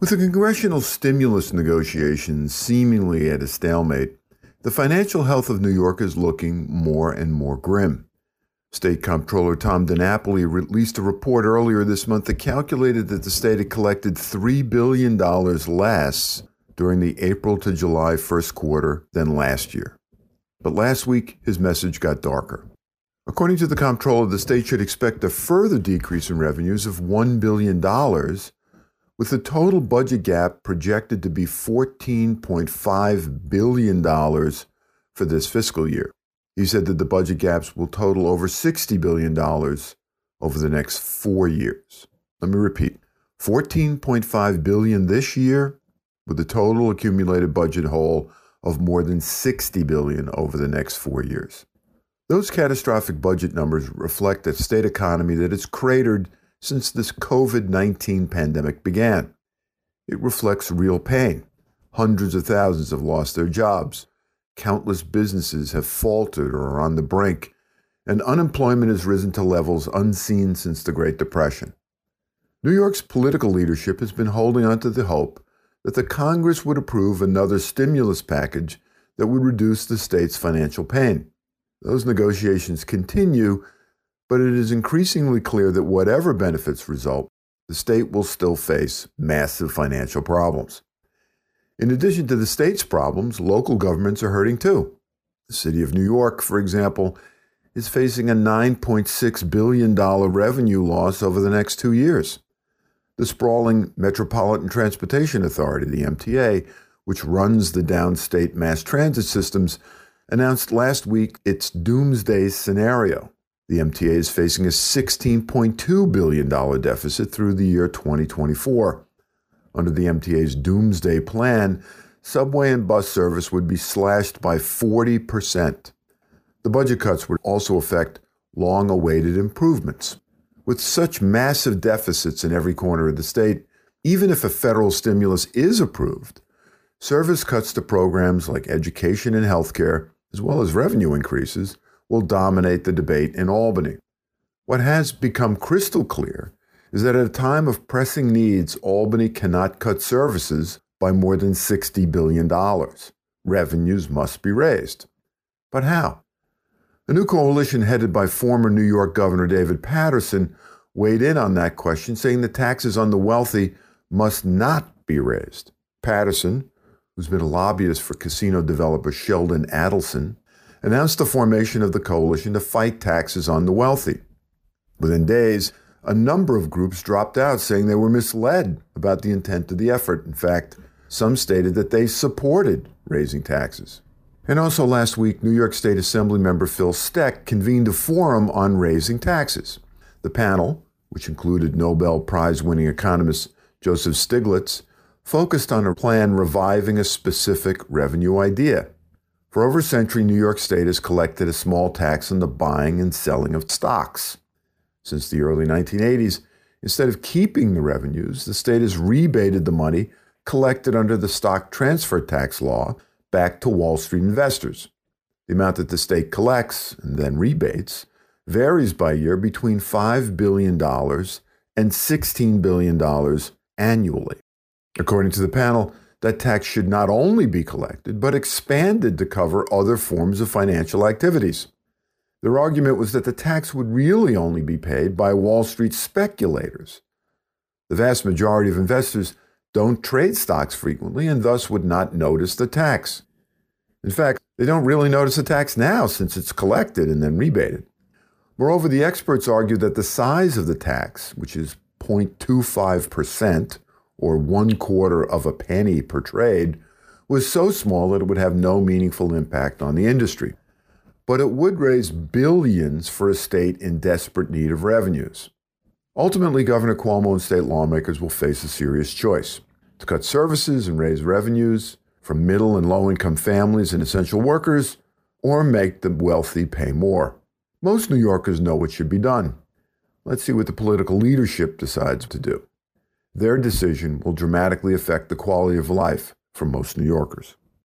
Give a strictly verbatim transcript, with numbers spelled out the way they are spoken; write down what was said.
With the congressional stimulus negotiations seemingly at a stalemate, the financial health of New York is looking more and more grim. State Comptroller Tom DiNapoli released a report earlier this month that calculated that the state had collected three billion dollars less during the April to July first quarter than last year. But last week, his message got darker. According to the comptroller, the state should expect a further decrease in revenues of one billion dollars, with the total budget gap projected to be fourteen point five billion dollars for this fiscal year. He said that the budget gaps will total over sixty billion dollars over the next four years. Let me repeat, fourteen point five billion dollars this year, with a total accumulated budget hole of more than sixty billion dollars over the next four years. Those catastrophic budget numbers reflect a state economy that has cratered since this covid nineteen pandemic began. It reflects real pain. Hundreds of thousands have lost their jobs. Countless businesses have faltered or are on the brink, and unemployment has risen to levels unseen since the Great Depression. New York's political leadership has been holding on to the hope that the Congress would approve another stimulus package that would reduce the state's financial pain. Those negotiations continue, but it is increasingly clear that whatever benefits result, the state will still face massive financial problems. In addition to the state's problems, local governments are hurting too. The city of New York, for example, is facing a nine point six billion dollars revenue loss over the next two years. The sprawling Metropolitan Transportation Authority, the M T A, which runs the downstate mass transit systems, announced last week its doomsday scenario. The M T A is facing a sixteen point two billion dollars deficit through the year twenty twenty-four. Under the M T A's doomsday plan, subway and bus service would be slashed by forty percent. The budget cuts would also affect long-awaited improvements. With such massive deficits in every corner of the state, even if a federal stimulus is approved, service cuts to programs like education and healthcare, as well as revenue increases, will dominate the debate in Albany. What has become crystal clear is that at a time of pressing needs, Albany cannot cut services by more than sixty billion dollars. Revenues must be raised. But how? A new coalition headed by former New York Governor David Paterson weighed in on that question, saying the taxes on the wealthy must not be raised. Paterson, who's been a lobbyist for casino developer Sheldon Adelson, announced the formation of the coalition to fight taxes on the wealthy. Within days, a number of groups dropped out, saying they were misled about the intent of the effort. In fact, some stated that they supported raising taxes. And also last week, New York State Assembly member Phil Steck convened a forum on raising taxes. The panel, which included Nobel Prize-winning economist Joseph Stiglitz, focused on a plan reviving a specific revenue idea. For over a century, New York State has collected a small tax on the buying and selling of stocks. Since the early nineteen eighties, instead of keeping the revenues, the state has rebated the money collected under the stock transfer tax law back to Wall Street investors. The amount that the state collects and then rebates varies by year between five billion dollars and sixteen billion dollars annually. According to the panel, that tax should not only be collected, but expanded to cover other forms of financial activities. Their argument was that the tax would really only be paid by Wall Street speculators. The vast majority of investors don't trade stocks frequently and thus would not notice the tax. In fact, they don't really notice the tax now since it's collected and then rebated. Moreover, the experts argue that the size of the tax, which is zero point two five percent, or one quarter of a penny per trade, was so small that it would have no meaningful impact on the industry. But it would raise billions for a state in desperate need of revenues. Ultimately, Governor Cuomo and state lawmakers will face a serious choice: to cut services and raise revenues from middle and low-income families and essential workers, or make the wealthy pay more. Most New Yorkers know what should be done. Let's see what the political leadership decides to do. Their decision will dramatically affect the quality of life for most New Yorkers.